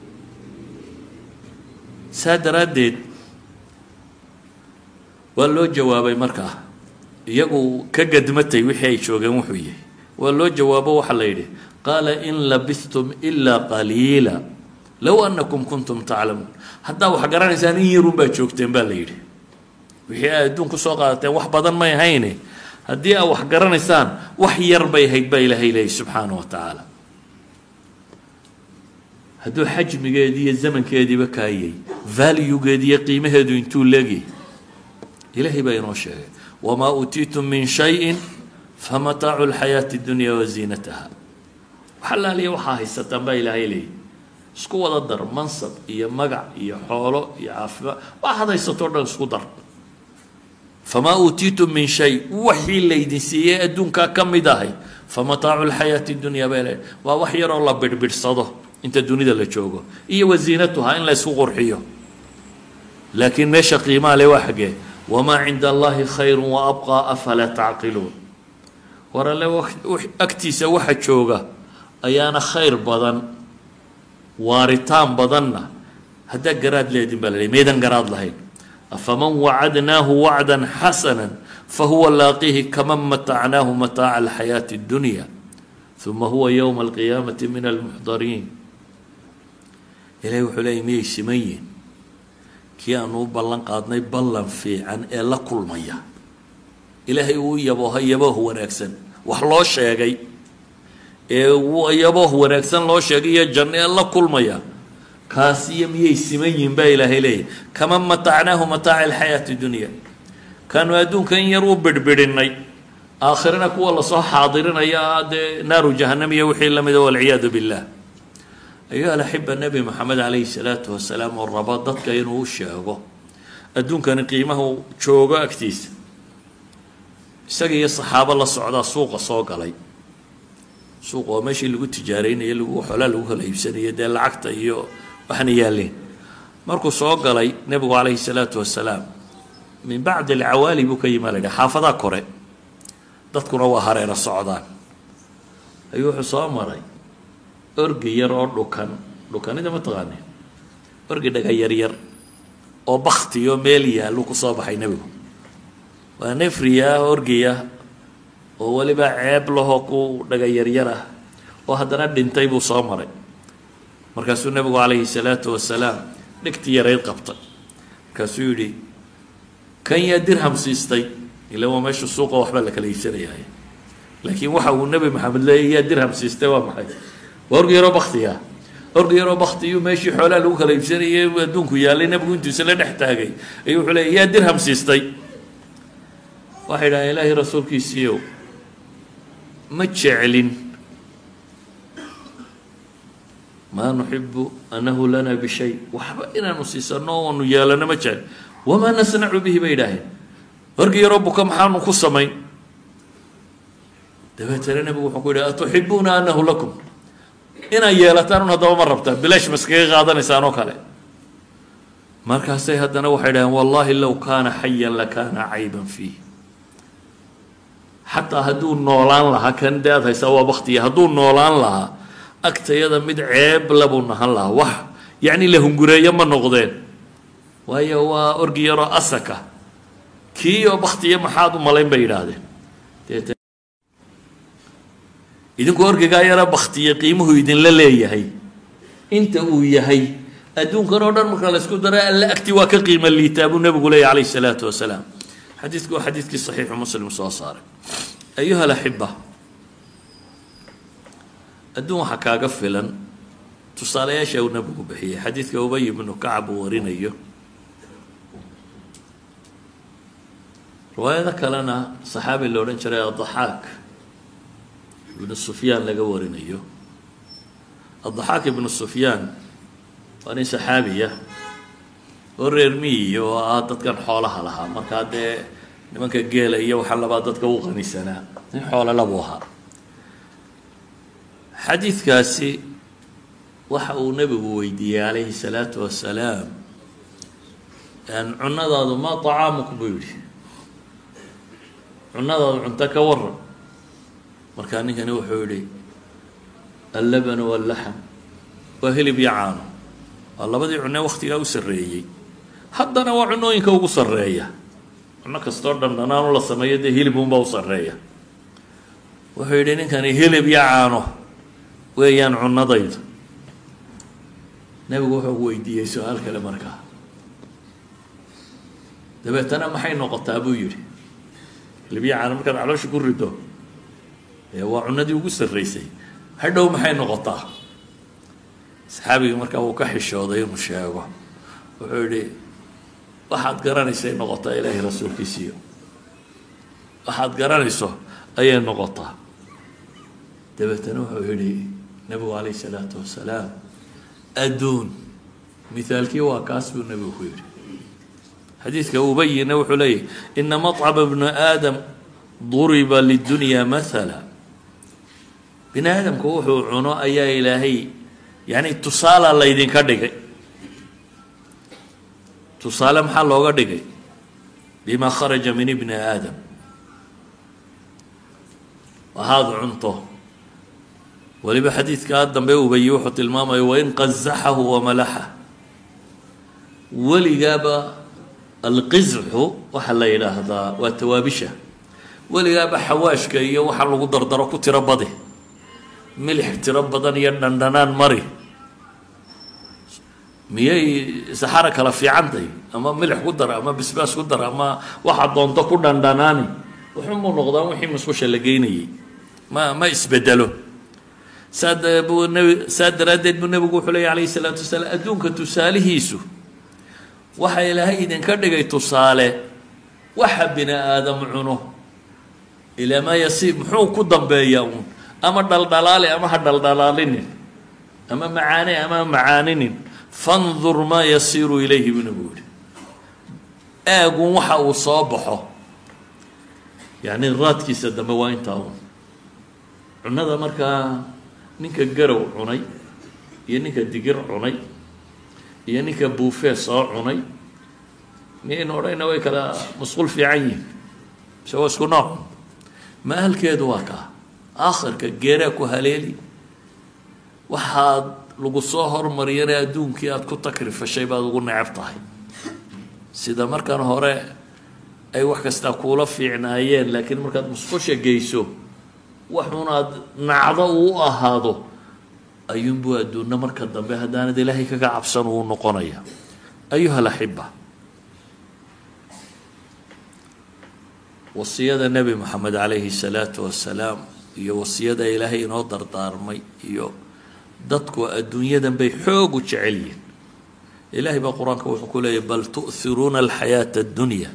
saa daraaddeed waa loo jawaabay markaa iyagu ka gadmatay wixii ay joogeen wuxuu yahay waa loo jawaabo waxaa la yidhi qaala in labistum ilaa qaliila low annakum kuntum taclamuun haddaa wax garanaysaan in yarun baa joogteen baa la yidhi wixii aad adduun ku soo qaadateen wax badan may ahayne haddii aad wax garanaysaan wax yar bay ahayd baa ilaahay leeyahy subxaana wa tacaala hadduu xajmigeedii iyo zamankeediiba kaayay valuegeedi iyo qiimaheedu intuu leegyay ilaahay baa inoo sheegay wamaa uutiitum min shayin famataacu lxayaati dunya waziinataha wax allaaliya waxaa haysataan baa ilaahay leeyahy isku wada dar mansab iyo magac iyo xoolo iyo caafimaad waxaad haysatoo dhan isku dar famaa uutiitum min shay waxii laydin siiyey adduunkaa ka mid ahay famataacu lxayaati dunya baa leeyahy waa wax yaroo la bidhbidhsado inta dunida la joogo iyo wasiinatuha in la isku qurxiyo laakiin meesha qiimaa le waa xaggee wamaa cinda allahi khayru wa abqaa afalaa tacqiluun war alle agtiisa waxa jooga ayaana khayr badan waaritaan badanna haddaa garaad leedin baa la leey maydan garaad lahayn afaman wacadnaahu wacdan xasana fahuwa laaqihi kaman matacnaahu mataaca alxayaati اddunya uma huwa yowma alqiyaamati min almuxdariin ilahay wuxuu leeyay miyay siman yihin kii aanu u ballan qaadnay ballan fiican ee la kulmaya ilaahay uu yabooha yabooh wanaagsan wax loo sheegay ee yabooh wanaagsan loo sheegay iyo janno ee la kulmaya kaasiyo miyay siman yihin baa ilaahay leeyahy kaman matacnaahu mataaca alxayaati dunya kaanu adduunka in yar u bidhbidhinay aakhirana kuwa lasoo xaadirinaya dee naaru jahanam iyo wixii la mida walciyaadu billah ayuha alaxiba nebi moxamed calayhi salaatu wasalaam oo raba dadka inuu u sheego adduunkani qiimahu joogo agtiisa isaga iyo saxaabo la socdaa suuqa soo galay suuqa waa meeshii lagu tijaaraynaya lagu xoolaa lagu kala iibsanaya dee lacagta iyo waxna yaaleen markuu soo galay nebigu calayhi salaatu wasalaam min bacdi alcawaali buu ka yimaa la yidhaha xaafadaa kore dadkuna waa hareero socdaan ayuu wuxuu soo maray orgi yar oo dhukan dhukanida ma taqaaneen orgi dhaga yaryar oo baktiyo meel yaallu ku soo baxay nebigu waa nefriya orgiya oo weliba ceeb lahoo ku dhaga yaryar ah oo haddana dhintay buu soo maray markaasuu nebigu calayhi salaatu wasalaam dhigti yarayd qabtay markaasuu yidhi kan yaa dirham siistay ila waa meesha suuqa waxba la kala iibsanayahay laakiin waxa uu nebi maxamed leeyay yaa dirham siistay waa maxay waa orgi yaroo baktiya orgi yaroo baktiyu meeshii xoolaha lagu kala iibsanayay adduunku yaallay nebigu intuisa la dhex taagay ayuu wuxuu leeyay yaa dirham siistay waxay dhahaan ilaahay rasuulkiisiiyow ma jeclin maa nuxibu annahu lana bishay waxba inaanu siisano oonu yeelano ma jecel wamaa nasnacu bihi bay idhaaheen orgi yaroo buka maxaanu ku samayn dabeetana nebigu wuxuu ku yidhi atuxibuuna annahu lakum inaad yeelataan un haddaba ma rabtaan bilaash ma iskaga qaadanaysaan oo kale markaasay haddana waxay dhaheen wallahi low kaana xayan lakaana cayban fiih xataa hadduu noolaan lahaa kan dee aad haysaa waa baktiya hadduu noolaan lahaa agtayada mid ceeb labuu nahan lahaa wax yacni la hungureeyo ma noqdeen waayo waa orgi yaroo asaka كيو بختي محاد وملاين بيرادين إذن كورك جايرة بختي قيمه يدين لليه هي أنت وياهي أدون كرودر مخلص كدرة لا أكتوا كقيمة اللي تابوا النبي عليه الصلاة والسلام حديثك حديثك صحيح مسلم صار أيها الأحبة أدون حكا قفلا تصالي يا شو نبي بحيه حديثك أبي منه كعب ورينيه رواية ذكر لنا صحابي اللي ورنشر الضحاك ابن السفيان لقورينيه الضحاك ابن السفيان وأنا صحابية وريرمي وعادت كان حولها لها مركاد لمن كجيل هي وحلا بعدت كوغني سنة حول لبوها حديث كاسي وحو نبي ويدي عليه الصلاة والسلام أن عنده ما طعامك بيري عنده عنتك ور مركاني كان يوحولي اللبن واللحم وهلي بيعانو الله بدي عنا وقتي أو سرية حتى أنا وعنو إنك أو سرية أنا كستور دم أنا ولا سمية ده هلي بومبا وسرية وهيدين كان هلي بيعانو ويان عنا ضيد نبي هو يدي سؤال كلام مركا دبت أنا ما حين نقطة أبو يري اللي بيعانو مركا على شو كردو هو عنا دي وقص الرئيسي هذا ما حين نقطة صحابي مركب وكح الشوضي مشاغه وحولي واحد قراني سي نقطة إلهي رسول كيسيو واحد قراني سو أي نقطة تبتنوه وحولي نبو عليه الصلاة والسلام أدون مثال كي واكاسب النبي وحولي حديث كأبين وحولي إن مطعم ابن آدم ضرب للدنيا مثلا بن آدم كوحو عنو أي إلهي يعني تصال الله يدين كدقي تصال محل لوغا دقي بما خرج من ابن آدم وهذا عنطه ولبا حديث كادم بيو بيوحة الماما وإن قزحه وملحه ولقاب القزح وحل إلى هذا والتوابشه ولقاب حواش كي وحل قدر دركو تربضه ملح تربضن يندندنان مري ميي سحرة كلا في عندي أما ملح قدر أما بسباس قدر أما واحد ضنطة كنا داناني وحمو نقضان وحي مسوش اللقيني ما ما يسبدله ساد أبو النبي ساد ردد النبي قول عليه الصلاة والسلام أدونك تساله يسو وحي لهي إذن كردقي تساله وحبنا آدم عنه إلى ما يصيب محو كدن بياون أما دلدلالي أما هدلدلالين أما معاني أما معانين فانظر ما يصير إليه بنقول أقوم وحا وصابحه يعني الرات كيس الدم وين تاون عنا مركا نينك جرو عني ينيك دقر عني ينيك بوفيه صار عني مين ورينا ويكلا مسؤول في عيني سوى سكناهم ما هالكيد واقع آخر كجيرك وهليلي وحاد لو صهر مرينا أدونك يا تكتكر في الشيء بعد قلنا عبطه سيدا مركان هراء أي واحد استقوله في عنايين لكن مركان مصفوش جيسو وحنا نعضو هذا أيون بو أدونا مركان ضمن هدانا دي لهي كعب سنو النقنية أيها الأحبة وصية النبي محمد عليه الصلاة والسلام iyo wasiyada ilaahay inoo dardaarmay iyo dadku adduunyadan bay xoog u jecel yihiin ilaahay baa quraanka wuxuu ku leeyahay bal tu'thiruna alxayaata addunya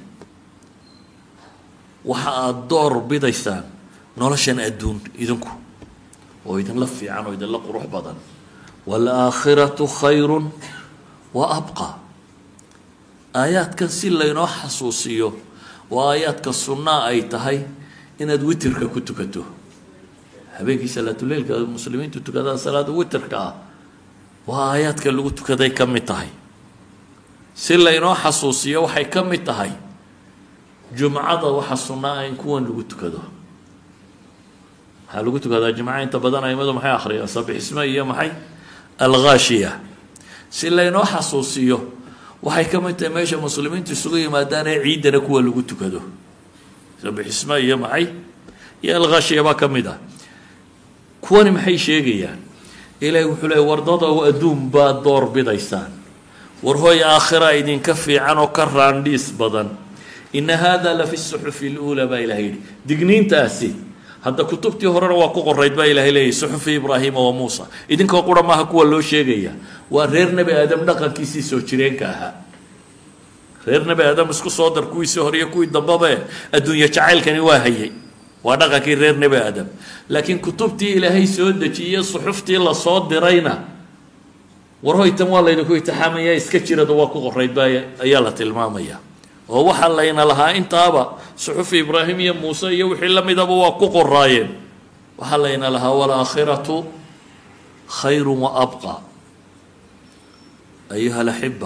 waxa aad door bidaysaan noloshan adduun idinku oo idin la fiican oo idin la qurux badan wal aakhiratu khayrun wa abqa aayaadkan si laynoo xasuusiyo waa aayaadka sunnaa ay tahay inaad witirka ku tukato habeenkii salaatu leelka muslimiintu tukadaan salaada witrka ah waa aayaadka lagu tukaday ka mid tahay si laynoo xasuusiyo waxay ka mid tahay jumcada waxa sunnaa in kuwan lagu tukado waxaa lagu tukadaa jumca inta badan aimadu maxay akhriyaan sabix isma iyo maxay alghaashiya si laynoo xasuusiyo waxay ka mid tahay meesha muslimiintu isugu yimaadaan ee ciidana kuwa lagu tukado sabixisma iyo maxay iyo alghashiya baa ka mid ah kuwani maxay sheegayaan ilaahay wuxuu leeyahay wardada oo adduun baa door bidaysaan war hooy aakhira idinka fiican oo ka raandhiis badan ina hada la fi suxufi اlأuulى baa ilahay yidhi digniintaasi hadda kutubtii horena waa ku qorayd baa ilahay leeyahy suxufi ibraahima wa muusa idinkoo qura maaha kuwa loo sheegaya waa reer nebi aadam dhaqankiisii soo jireenka ahaa reer nebi aadam isku soo dar kuwiisii hore iyo kuwii dambabe adduunye jacaylkani waa hayay waa dhaqankii reer nebi aadam laakiin kutubtii ilaahay soo dejiyey suxuftii lasoo dirayna war hoytan waa laydinku itixaamaya iska jirada waa ku qorayd baa ayaa la tilmaamaya oo waxaa layna lahaa intaaba suxufi ibraahim iyo muuse iyo wixii la midaba waa ku qoraayeen waxaa layna lahaa walaakhiratu khayru wa abqa ayuha alaxiba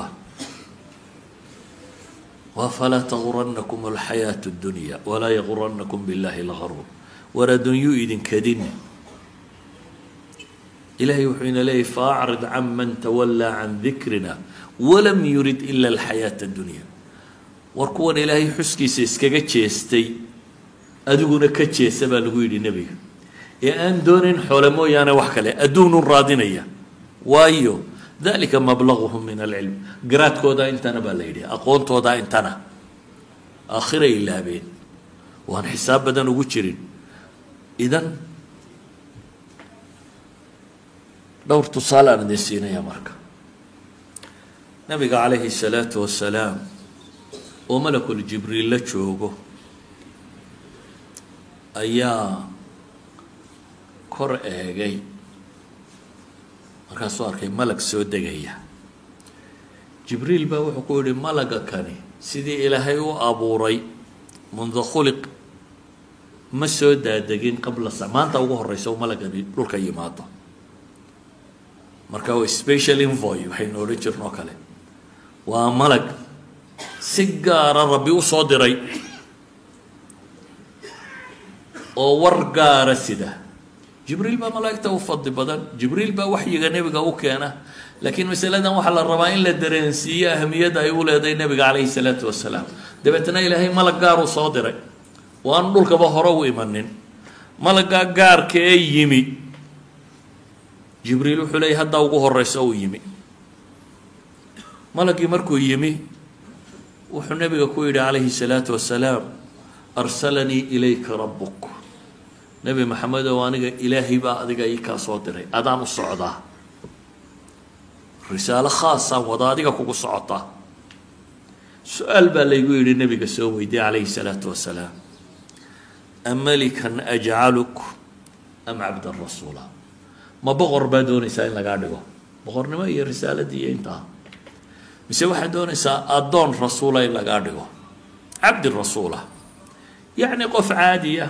wafalaa taguranakum alxayaatu اdunya walaa yaguranakum biاllahi lgaruur war addunyuu idinkadin ilahay wuxuu ina leeyahy faacrid can man tawallaa can dikrina walam yurid ila alxayaata اdunya war kuwan ilaahay xuskiisa iskaga jeestay adiguna ka jeesa baa lagu yidhi nebiga ee aan doonayn xoole mooyaane wax kale adduunun raadinaya waayo dalika mablaguhum min alcilm garaadkooda intana baa la yidhi aqoontooda intana aakhiray ilaabeen waan xisaab badan ugu jirin idan dhowr tusaale aan idin siinaya marka nabiga calayhi الsalaatu wasalaam oo malakul jibriil la joogo ayaa kor eegay markaasuu arkay malag soo degaya jibriil baa wuxuu ku yihi malaga kani sidii ilaahay u abuuray mundu khuliq ma soo daadegin qabla sa maanta ugu horeysa u malagani dhulka yimaado marka waa special envoy waxaynu odhan jirnoo kale waa malag si gaara rabbi u soo diray oo war gaara sida jibriil baa malaa'igta u fadli badan jibriil baa waxyiga nebiga u keena laakiin masaladan waxaa la rabaa in la dareensiiyo ahamiyadda ay u leedahay nebiga calayhi salaatu wasalaam dabeetna ilaahay malag gaaruu soo diray oo aan dhulkaba hore u imanin malaggaa gaarka ee yimi jibriil wuxuu leeyay haddaa ugu horeysa uu yimi malaggii markuu yimi wuxuu nebiga ku yidhi calayhi الsalaatu wasalaam arsalanii ilayka rabuk nebi maxamed ow aniga ilaahay baa adiga ii kaa soo diray adaan u socdaa risaalo khaasaan wada adiga kugu socotaa su-aal baa laygu yidhi nebiga soo weydiye calayhi الsalaatu wasalaam amalikan ajcaluk am cabdan rasuula ma boqor baa doonaysaa in lagaa dhigo boqornimo iyo risaaladii iyo intaa mise waxaad doonaysaa addoon rasuula in lagaa dhigo cabdi rasuula yacni qof caadiya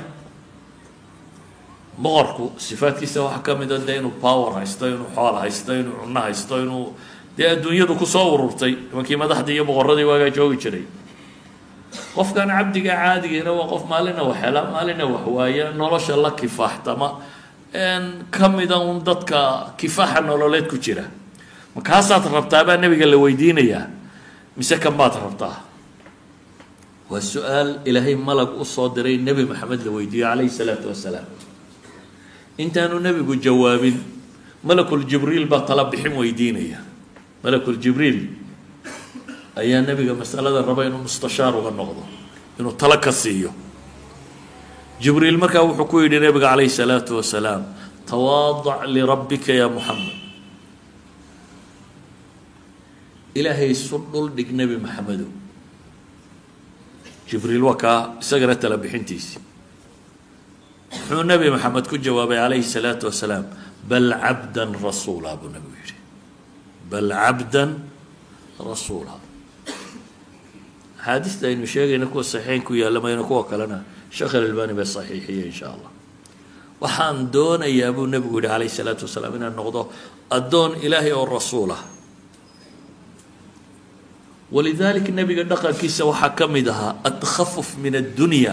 boqorku sifaadkiisa waxaa ka mid a dee inuu power haysto inuu xool haysto inuu cunno haysto inuu dee adduunyadu kusoo ururtay nimankii madaxdii iyo boqorradii waagaa joogi jiray qofkan cabdiga caadigiina waa qof maalina wax hela maalina wax waaya nolosha la kifaaxtama ka mida un dadka kifaaxa nololeed ku jira makaasaad rabtaa baa nebiga la weydiinayaa mise kan baad rabtaa waa su-aal ilaahay malag u soo diray nebi maxamed la weydiiyo calayhi salaatu wasalaam intaanu nebigu jawaabin malakul jibriil baa tala bixin weydiinaya malakul jibriil ayaa nebiga masalada raba inuu mustashaar uga noqdo inuu tala ka siiyo jibriil markaa wuxuu ku yidhi nebiga calayhi salaatu wasalaam tawaadac lirabbika ya muxamed ilaahay isu dhul dhig nebi maxamedow jibriil waa kaa isagana tala bixintiisi muxuu nebi maxamed ku jawaabay calayhi salaatu wasalaam bal cabdan rasuula buu nebigu yidhi bal cabdan rasuula axaadiista aynu sheegayna kuwa saxiixeyn ku yaalla mayna kuwa kalena sheekh alalbani baa saxiixiye insha allah waxaan doonayaa buu nebigu yihi calayhi salaatu wasalaam inaan noqdo addoon ilaahay oo rasuul ah walidaalika nebiga dhaqankiisa waxaa ka mid ahaa adkhafuf min addunya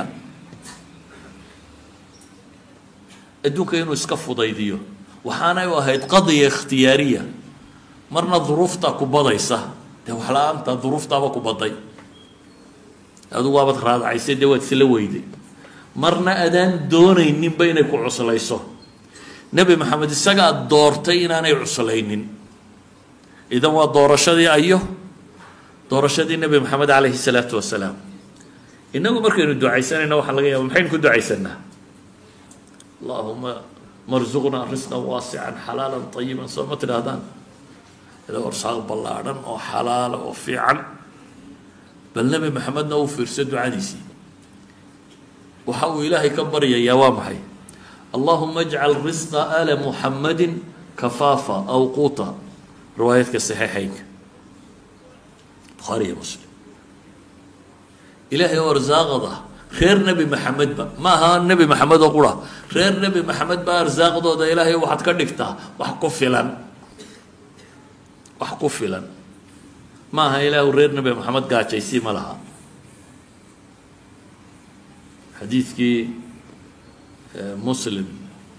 adduunka inuu iska fudaydiyo waxaanay u ahayd qadiya ikhtiyaariya marna duruuftaa ku badaysa dee wax la-aanta duruuftaaba ku baday adugu waabad raadacaysay dee waad isla weyday marna adaan doonayninba inay ku cuslayso nebi maxamed isagaa doortay inaanay cuslaynin idan waa doorashadii ayo doorashadii nebi maxamed calayhi salaatu wasalaam inagu markaynu ducaysanayna waxaa laga yaaba maxaynu ku ducaysanaa allahuma marzuqnaa risqan waasican xalaalan ayiban soo ma tidhaahdaan ila arsaaq ballaadhan oo xalaala oo fiican bal nebi maxamedna uu fiirso ducadiisii waxa uu ilaahay ka baryayaa waa maxay allahuma ajcal risqa ala muxamadin kafaafa aw quuta riwaayaadka saxiixeynka bukhaari iyo muslim ilaahay oo arsaaqada reer nebi maxamedba ma aha nebi maxamed oo qura reer nebi maxamed baa arsaaqdooda ilaahay waxaad ka dhigtaa wax ku filan wax ku filan ma aha ilaahu reer nebi maxamed gaajaysii ma laha xadiidkii muslim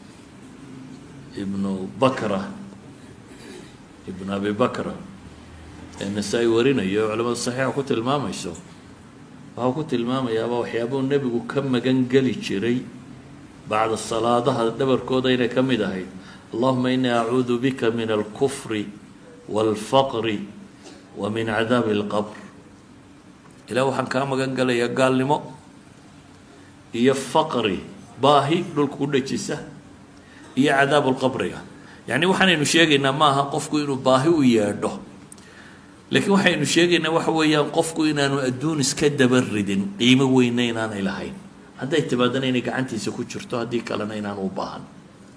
ibnu bakra ibn abi bakra ee nasaa-i warinayo culamada saxiixa ku tilmaamayso waxau ku tilmaamayaaba waxyaabuu nebigu ka magan geli jiray bacda salaadaha dhabarkooda inay ka mid ahayd allahuma inii acuudu bika min alkufri waalfaqri wa min cadaabi alqabr ilah waxaan kaa magan gelayaa gaalnimo iyo faqri baahi dhulka ku dhejisa iyo cadaabu lqabriga yacni waxaanaynu sheegaynaa ma aha qofku inuu baahi u yeedho laakiin waxaynu sheegaynaa waxa weeyaan qofku inaanu adduun iska dabaridin qiimo weyna inaanay lahayn hadday timaadana inay gacantiisa ku jirto haddii kalena inaanu u baahan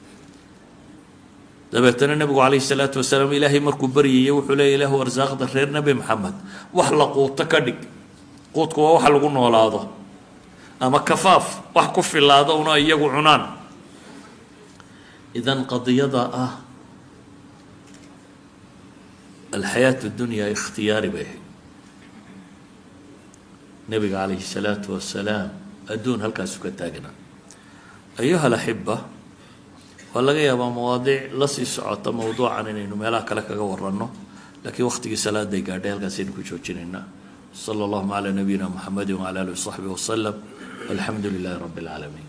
dabeetana nebigu calayhi salaatu wasalaam ilaahay markuu baryayay wuxuu leeya ilaahu arsaaqda reer nebi maxamed wax la quuto ka dhig quudku waa waxa lagu noolaado ama kafaaf wax ku filaado una iyagu cunaan idan qadiyada ah alxayaat اdunyaa ikhtiyaari bay ahayd nebiga calayhi الsalaatu wasalaam adduun halkaasu ka taagnaa ayuha alaxiba waa laga yaabaa mawaadiic la sii socota mawduucan inaynu meelaha kale kaga waranno laakiin waqtigii salaaday gaadhay halkaasaynu ku joojinaynaa salى اllahuma calى nabiyina mxamedi wعalى alih وصaxbihi waslm walxamdu lilahi rabi اlcaalamiin